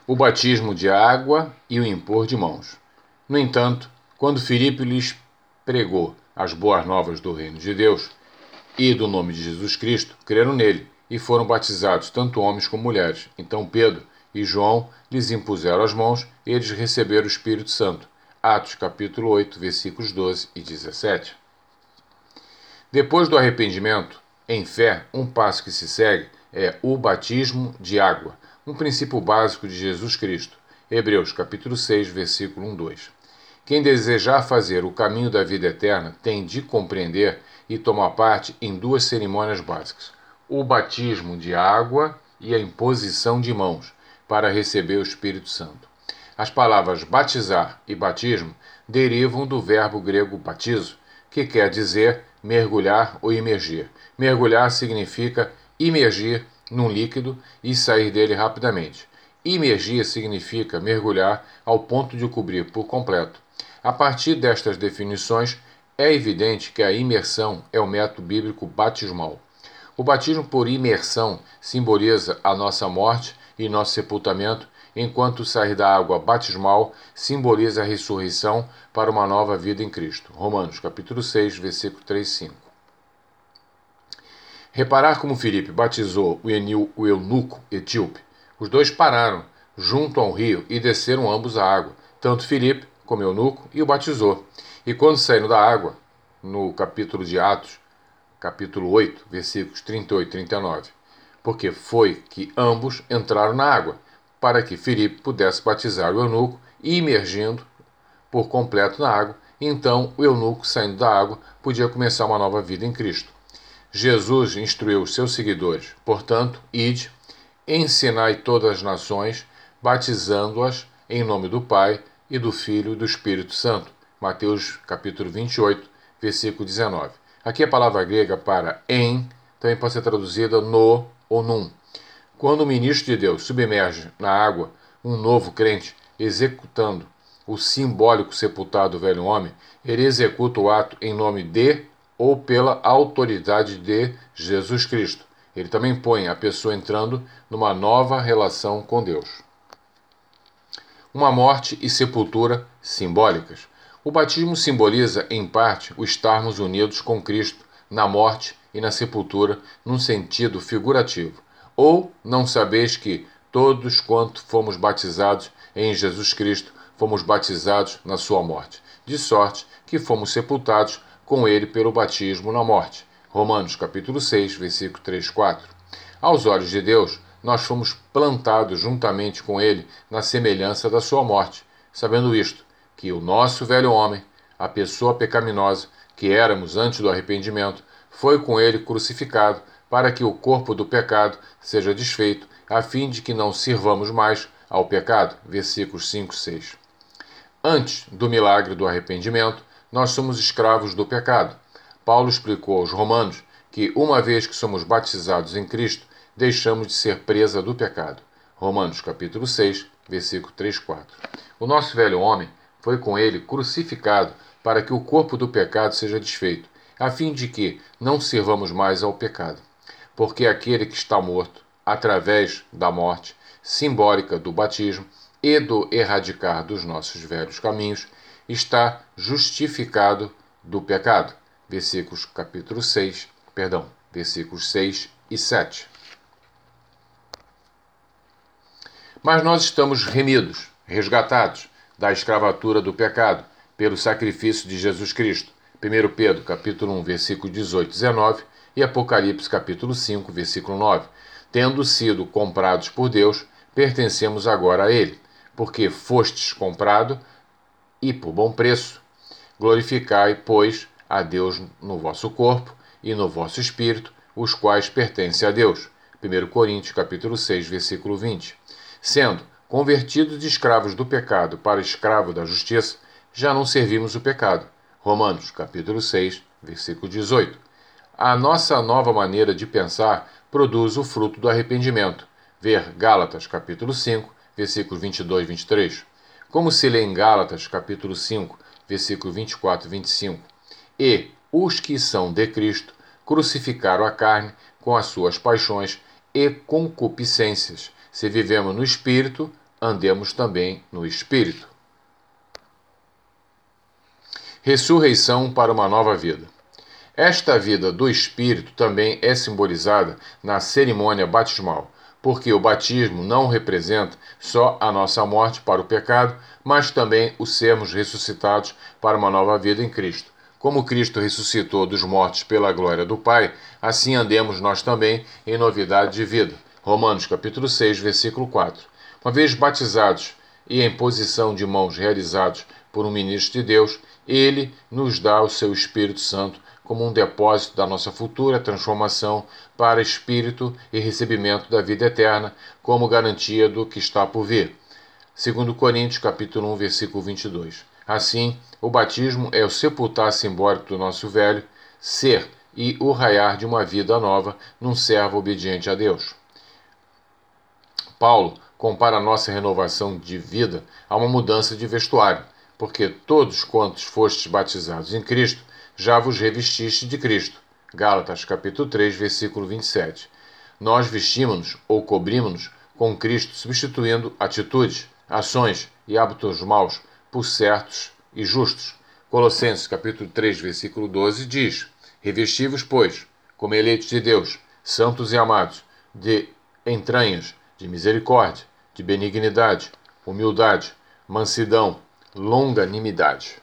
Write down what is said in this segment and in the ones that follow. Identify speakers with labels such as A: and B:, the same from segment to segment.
A: o batismo de água e o impor de mãos. No entanto, quando Filipe lhes pregou as boas novas do reino de Deus e do nome de Jesus Cristo, creram nele e foram batizados tanto homens como mulheres. Então Pedro e João lhes impuseram as mãos e eles receberam o Espírito Santo. Atos capítulo 8, versículos 12 e 17. Depois do arrependimento, em fé, um passo que se segue é o batismo de água, um princípio básico de Jesus Cristo. Hebreus capítulo 6, versículo 1, 2. Quem desejar fazer o caminho da vida eterna tem de compreender e tomar parte em duas cerimônias básicas: o batismo de água e a imposição de mãos, para receber o Espírito Santo. As palavras batizar e batismo derivam do verbo grego batizo, que quer dizer mergulhar ou imergir. Mergulhar significa imergir num líquido e sair dele rapidamente. Imergir significa mergulhar ao ponto de cobrir por completo. A partir destas definições, é evidente que a imersão é o método bíblico batismal. O batismo por imersão simboliza a nossa morte e nosso sepultamento, enquanto o sair da água batismal simboliza a ressurreição para uma nova vida em Cristo. Romanos capítulo 6, versículo 3 e 5. Reparar como Filipe batizou o eunuco etíope. Os dois pararam junto a um rio e desceram ambos a água, tanto Filipe como o eunuco, e o batizou. E quando saíram da água, no capítulo de Atos, capítulo 8, versículos 38 e 39, porque foi que ambos entraram na água, para que Filipe pudesse batizar o eunuco, e imergindo por completo na água, então o eunuco, saindo da água, podia começar uma nova vida em Cristo. Jesus instruiu os seus seguidores: portanto, ide, ensinai todas as nações, batizando-as em nome do Pai, e do Filho e do Espírito Santo. Mateus capítulo 28, versículo 19. Aqui a palavra grega para em também pode ser traduzida no ou num. Quando o ministro de Deus submerge na água um novo crente, executando o simbólico sepultado do velho homem, ele executa o ato em nome de ou pela autoridade de Jesus Cristo. Ele também põe a pessoa entrando numa nova relação com Deus. Uma morte e sepultura simbólicas. O batismo simboliza, em parte, o estarmos unidos com Cristo na morte e na sepultura, num sentido figurativo. Ou não sabeis que todos quanto fomos batizados em Jesus Cristo, fomos batizados na sua morte, de sorte que fomos sepultados com ele pelo batismo na morte. Romanos capítulo 6, versículo 3 e 4. Aos olhos de Deus, nós fomos plantados juntamente com ele na semelhança da sua morte, sabendo isto, que o nosso velho homem, a pessoa pecaminosa que éramos antes do arrependimento, foi com ele crucificado para que o corpo do pecado seja desfeito, a fim de que não sirvamos mais ao pecado. Versículos 5 e 6. Antes do milagre do arrependimento, nós somos escravos do pecado. Paulo explicou aos romanos que, uma vez que somos batizados em Cristo, deixamos de ser presa do pecado. Romanos capítulo 6, versículo 3 e 4. O nosso velho homem foi com ele crucificado para que o corpo do pecado seja desfeito, a fim de que não sirvamos mais ao pecado. Porque aquele que está morto, através da morte simbólica do batismo e do erradicar dos nossos velhos caminhos, está justificado do pecado. Versículos 6 e 7. Mas nós estamos remidos, resgatados da escravatura do pecado pelo sacrifício de Jesus Cristo. 1 Pedro capítulo 1, versículo 18 e 19 e Apocalipse capítulo 5, versículo 9. Tendo sido comprados por Deus, pertencemos agora a ele, porque fostes comprado e por bom preço. Glorificai, pois, a Deus no vosso corpo e no vosso espírito, os quais pertencem a Deus. 1 Coríntios capítulo 6, versículo 20. Sendo convertidos de escravos do pecado para escravos da justiça, já não servimos o pecado. Romanos capítulo 6, versículo 18. A nossa nova maneira de pensar produz o fruto do arrependimento. Ver Gálatas capítulo 5, versículos 22 e 23. Como se lê em Gálatas capítulo 5, versículo 24 e 25. E os que são de Cristo crucificaram a carne com as suas paixões e concupiscências. Se vivemos no Espírito, andemos também no Espírito. Ressurreição para uma nova vida. Esta vida do Espírito também é simbolizada na cerimônia batismal, porque o batismo não representa só a nossa morte para o pecado, mas também o sermos ressuscitados para uma nova vida em Cristo. Como Cristo ressuscitou dos mortos pela glória do Pai, assim andemos nós também em novidade de vida. Romanos capítulo 6, versículo 4. Uma vez batizados e em posição de mãos realizados por um ministro de Deus, ele nos dá o seu Espírito Santo como um depósito da nossa futura transformação para espírito e recebimento da vida eterna, como garantia do que está por vir. 2 Coríntios capítulo 1, versículo 22. Assim, o batismo é o sepultar simbólico do nosso velho ser e o raiar de uma vida nova num servo obediente a Deus. Paulo compara a nossa renovação de vida a uma mudança de vestuário, porque todos quantos fostes batizados em Cristo, já vos revestiste de Cristo. Gálatas capítulo 3, versículo 27. Nós vestimos-nos ou cobrimos-nos com Cristo, substituindo atitudes, ações e hábitos maus por certos e justos. Colossenses capítulo 3, versículo 12 diz: Revesti-vos, pois, como eleitos de Deus, santos e amados, de entranhas, de misericórdia, de benignidade, humildade, mansidão, longanimidade.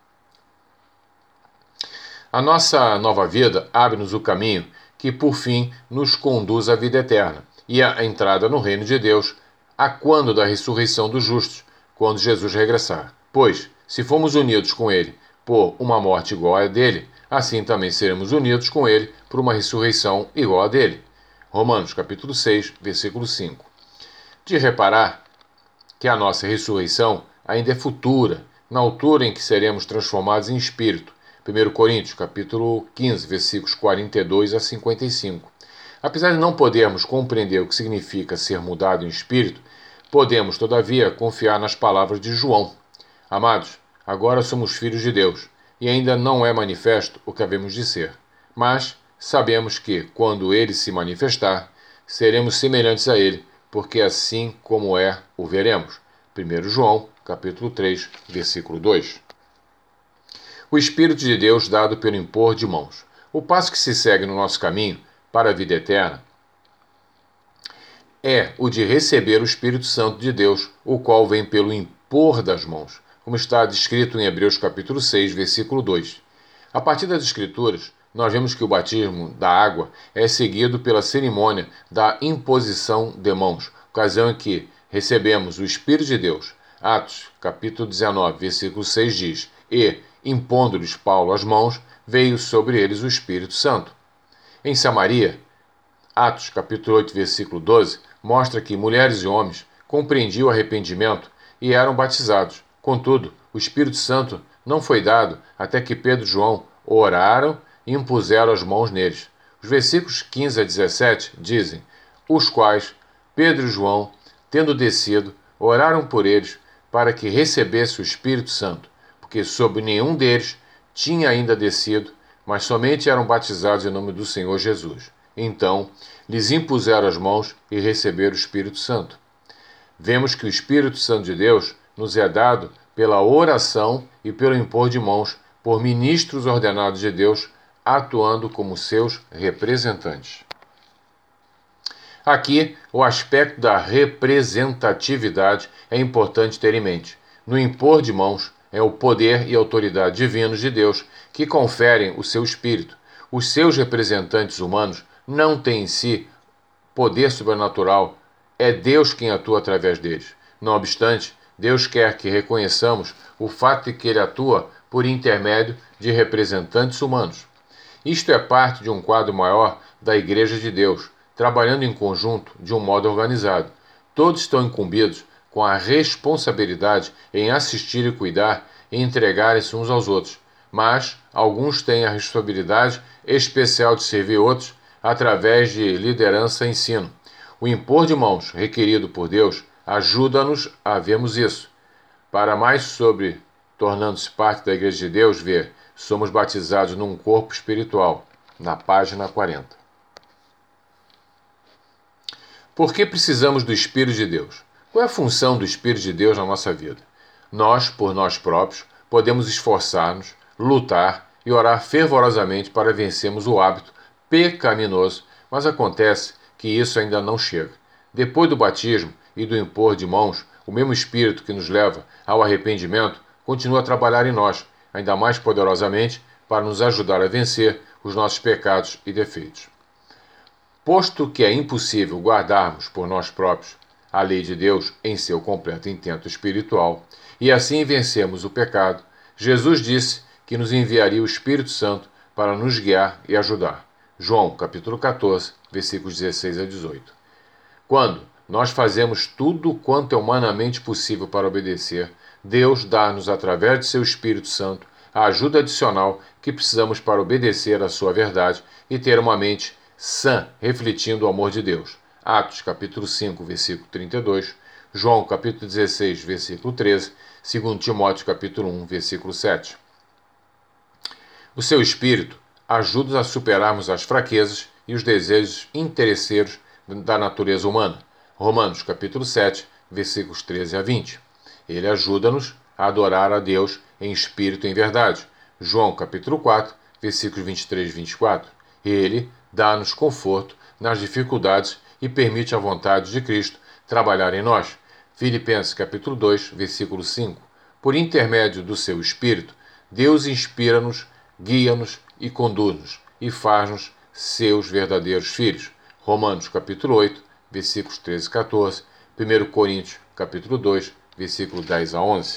A: A nossa nova vida abre-nos o caminho que, por fim, nos conduz à vida eterna e à entrada no reino de Deus, a quando da ressurreição dos justos, quando Jesus regressar. Pois, se fomos unidos com ele por uma morte igual à dele, assim também seremos unidos com ele por uma ressurreição igual à dele. Romanos capítulo 6, versículo 5. De reparar que a nossa ressurreição ainda é futura, na altura em que seremos transformados em espírito. 1 Coríntios capítulo 15, versículos 42 a 55. Apesar de não podermos compreender o que significa ser mudado em espírito, podemos, todavia, confiar nas palavras de João. Amados, agora somos filhos de Deus, e ainda não é manifesto o que havemos de ser. Mas sabemos que, quando ele se manifestar, seremos semelhantes a ele, porque assim como é, o veremos. 1 João, capítulo 3, versículo 2. O Espírito de Deus dado pelo impor de mãos. O passo que se segue no nosso caminho para a vida eterna é o de receber o Espírito Santo de Deus, o qual vem pelo impor das mãos, como está descrito em Hebreus capítulo 6, versículo 2. A partir das Escrituras, nós vemos que o batismo da água é seguido pela cerimônia da imposição de mãos, ocasião em que recebemos o Espírito de Deus. Atos, capítulo 19, versículo 6 diz: E, impondo-lhes Paulo as mãos, veio sobre eles o Espírito Santo. Em Samaria, Atos, capítulo 8, versículo 12, mostra que mulheres e homens compreendiam o arrependimento e eram batizados. Contudo, o Espírito Santo não foi dado até que Pedro e João oraram e impuseram as mãos neles. Os versículos 15 a 17 dizem: os quais Pedro e João, tendo descido, oraram por eles para que recebesse o Espírito Santo, porque sobre nenhum deles tinha ainda descido, mas somente eram batizados em nome do Senhor Jesus. Então, lhes impuseram as mãos e receberam o Espírito Santo. Vemos que o Espírito Santo de Deus nos é dado pela oração e pelo impor de mãos por ministros ordenados de Deus, atuando como seus representantes. Aqui, o aspecto da representatividade é importante ter em mente. No impor de mãos, é o poder e autoridade divinos de Deus que conferem o seu espírito. Os seus representantes humanos não têm em si poder sobrenatural, é Deus quem atua através deles. Não obstante, Deus quer que reconheçamos o fato de que ele atua por intermédio de representantes humanos. Isto é parte de um quadro maior da Igreja de Deus, trabalhando em conjunto de um modo organizado. Todos estão incumbidos com a responsabilidade em assistir e cuidar e entregarem-se uns aos outros, mas alguns têm a responsabilidade especial de servir outros através de liderança e ensino. O impor de mãos requerido por Deus ajuda-nos a vermos isso. Para mais sobre tornando-se parte da Igreja de Deus, ver somos batizados num corpo espiritual, na página 40. Por que precisamos do Espírito de Deus? Qual é a função do Espírito de Deus na nossa vida? Nós, por nós próprios, podemos esforçar-nos, lutar e orar fervorosamente para vencermos o hábito pecaminoso, mas acontece que isso ainda não chega. Depois do batismo e do impor de mãos, o mesmo Espírito que nos leva ao arrependimento continua a trabalhar em nós, ainda mais poderosamente, para nos ajudar a vencer os nossos pecados e defeitos. Posto que é impossível guardarmos por nós próprios a lei de Deus em seu completo intento espiritual, e assim vencemos o pecado, Jesus disse que nos enviaria o Espírito Santo para nos guiar e ajudar. João, capítulo 14, versículos 16 a 18. Quando nós fazemos tudo quanto é humanamente possível para obedecer, Deus dá-nos, através de seu Espírito Santo, a ajuda adicional que precisamos para obedecer à sua verdade e ter uma mente sã, refletindo o amor de Deus. Atos, capítulo 5, versículo 32, João, capítulo 16, versículo 13, 2 Timóteo, capítulo 1, versículo 7. O seu Espírito ajuda-nos a superarmos as fraquezas e os desejos interesseiros da natureza humana. Romanos, capítulo 7, versículos 13 a 20. Ele ajuda-nos a adorar a Deus em espírito e em verdade. João, capítulo 4, versículos 23 e 24. Ele dá-nos conforto nas dificuldades e permite a vontade de Cristo trabalhar em nós. Filipenses, capítulo 2, versículo 5. Por intermédio do seu Espírito, Deus inspira-nos, guia-nos e conduz-nos e faz-nos seus verdadeiros filhos. Romanos, capítulo 8, versículos 13 e 14. 1 Coríntios, capítulo 2, versículo 10 a 11.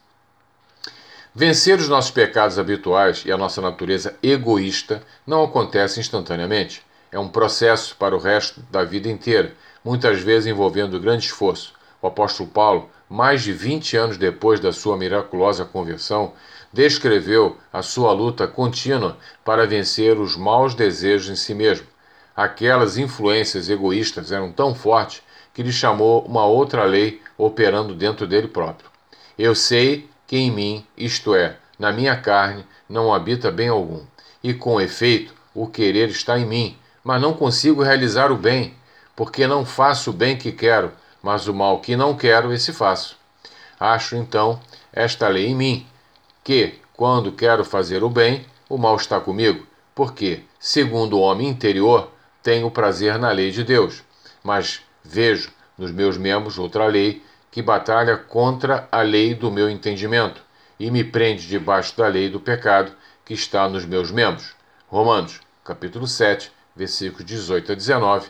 A: Vencer os nossos pecados habituais e a nossa natureza egoísta não acontece instantaneamente. É um processo para o resto da vida inteira, muitas vezes envolvendo grande esforço. O apóstolo Paulo, mais de 20 anos depois da sua miraculosa conversão, descreveu a sua luta contínua para vencer os maus desejos em si mesmo. Aquelas influências egoístas eram tão fortes que lhe chamou uma outra lei operando dentro dele próprio. Eu sei que em mim, isto é, na minha carne, não habita bem algum. E com efeito, o querer está em mim, mas não consigo realizar o bem, porque não faço o bem que quero, mas o mal que não quero, esse faço. Acho, então, esta lei em mim, que, quando quero fazer o bem, o mal está comigo, porque, segundo o homem interior, tenho prazer na lei de Deus, mas vejo nos meus membros outra lei que batalha contra a lei do meu entendimento e me prende debaixo da lei do pecado que está nos meus membros. Romanos, capítulo 7, versículos 18 a 19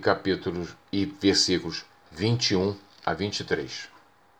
A: e versículos 21 a 23.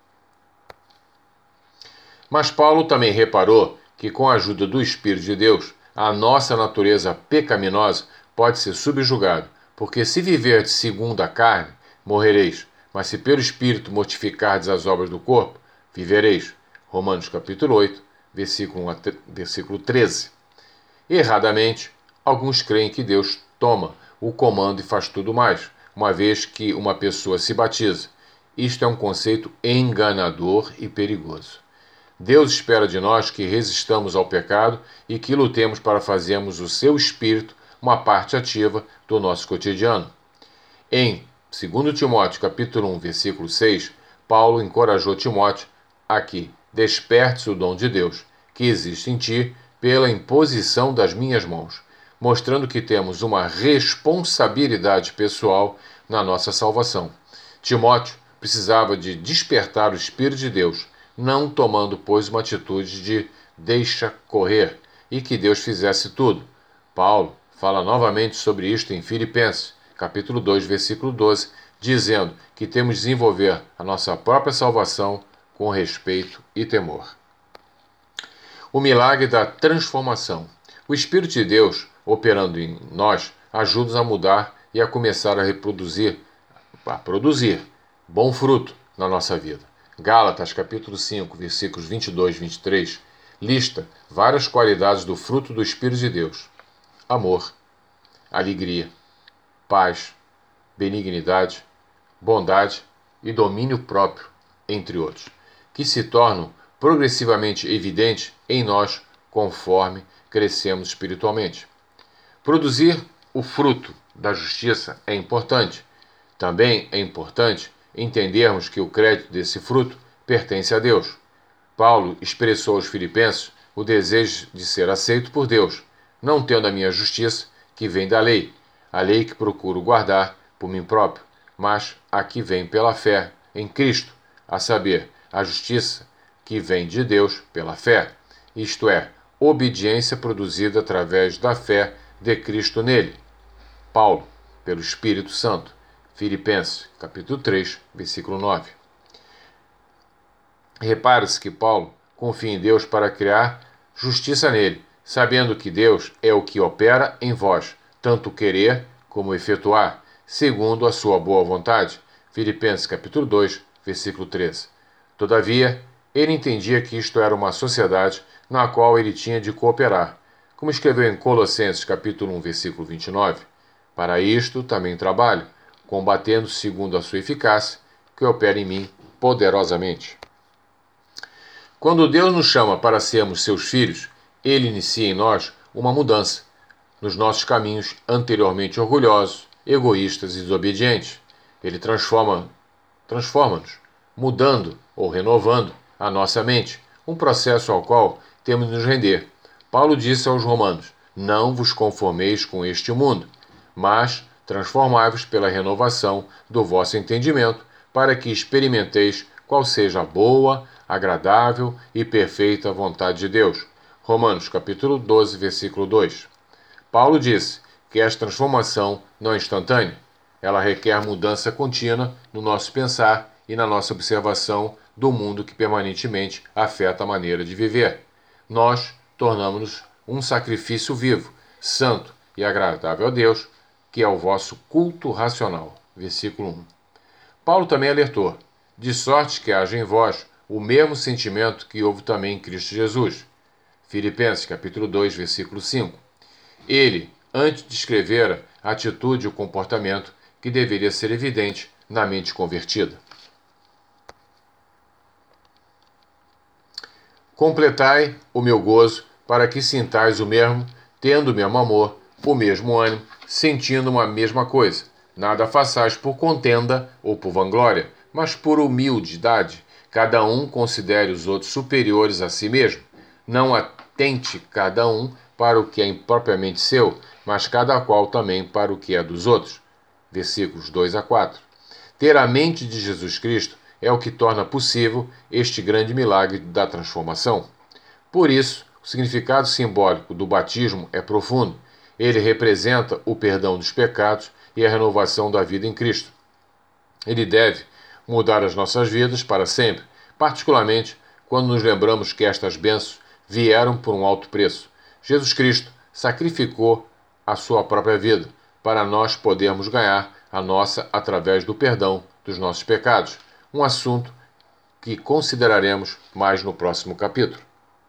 A: Mas Paulo também reparou que, com a ajuda do Espírito de Deus, a nossa natureza pecaminosa pode ser subjugada, porque se viverdes segundo a carne, morrereis, mas se pelo Espírito mortificardes as obras do corpo, vivereis. Romanos capítulo 8, versículo 13. Erradamente, alguns creem que Deus toma o comando e faz tudo mais, uma vez que uma pessoa se batiza. Isto é um conceito enganador e perigoso. Deus espera de nós que resistamos ao pecado e que lutemos para fazermos o seu Espírito uma parte ativa do nosso cotidiano. Em 2 Timóteo capítulo 1, versículo 6, Paulo encorajou Timóteo a que desperte o dom de Deus, que existe em ti, pela imposição das minhas mãos, mostrando que temos uma responsabilidade pessoal na nossa salvação. Timóteo precisava de despertar o Espírito de Deus, não tomando, pois, uma atitude de deixa correr e que Deus fizesse tudo. Paulo fala novamente sobre isto em Filipenses, capítulo 2, versículo 12, dizendo que temos de desenvolver a nossa própria salvação com respeito e temor. O milagre da transformação. O Espírito de Deus, operando em nós, ajuda-nos a mudar e a começar a produzir bom fruto na nossa vida. Gálatas, capítulo 5, versículos 22 e 23, lista várias qualidades do fruto do Espírito de Deus: amor, alegria, paz, benignidade, bondade e domínio próprio, entre outros, que se tornam progressivamente evidentes em nós conforme crescemos espiritualmente. Produzir o fruto da justiça é importante. Também é importante entendermos que o crédito desse fruto pertence a Deus. Paulo expressou aos Filipenses o desejo de ser aceito por Deus, não tendo a minha justiça, que vem da lei, a lei que procuro guardar por mim próprio, mas a que vem pela fé em Cristo, a saber, a justiça que vem de Deus pela fé, isto é, obediência produzida através da fé de Cristo nele. Paulo, pelo Espírito Santo. Filipenses, capítulo 3, versículo 9. Repare-se que Paulo confia em Deus para criar justiça nele, sabendo que Deus é o que opera em vós, tanto querer como efetuar, segundo a sua boa vontade. Filipenses capítulo 2, versículo 13. Todavia, ele entendia que isto era uma sociedade na qual ele tinha de cooperar, como escreveu em Colossenses capítulo 1, versículo 29. Para isto também trabalho, combatendo segundo a sua eficácia, que opera em mim poderosamente. Quando Deus nos chama para sermos seus filhos, ele inicia em nós uma mudança nos nossos caminhos anteriormente orgulhosos, egoístas e desobedientes. Ele transforma-nos, mudando ou renovando a nossa mente, um processo ao qual temos de nos render. Paulo disse aos Romanos: não vos conformeis com este mundo, mas transformai-vos pela renovação do vosso entendimento, para que experimenteis qual seja a boa, agradável e perfeita vontade de Deus. Romanos capítulo 12, versículo 2. Paulo disse que esta transformação não é instantânea. Ela requer mudança contínua no nosso pensar e na nossa observação do mundo que permanentemente afeta a maneira de viver. Nós tornamos-nos um sacrifício vivo, santo e agradável a Deus, que é o vosso culto racional. Versículo 1. Paulo também alertou: de sorte que haja em vós o mesmo sentimento que houve também em Cristo Jesus. Filipenses capítulo 2, versículo 5. Ele, antes descrevera a atitude e o comportamento que deveria ser evidente na mente convertida. Completai o meu gozo, para que sintais o mesmo, tendo o mesmo amor, o mesmo ânimo, sentindo uma mesma coisa. Nada façais por contenda ou por vanglória, mas por humildade. Cada um considere os outros superiores a si mesmo. Não atente cada um para o que é impropriamente seu, mas cada qual também para o que é dos outros. Versículos 2 a 4. Ter a mente de Jesus Cristo é o que torna possível este grande milagre da transformação. Por isso, o significado simbólico do batismo é profundo. Ele representa o perdão dos pecados e a renovação da vida em Cristo. Ele deve mudar as nossas vidas para sempre, particularmente quando nos lembramos que estas bênçãos vieram por um alto preço. Jesus Cristo sacrificou a sua própria vida para nós podermos ganhar a nossa através do perdão dos nossos pecados, um assunto que consideraremos mais no próximo capítulo.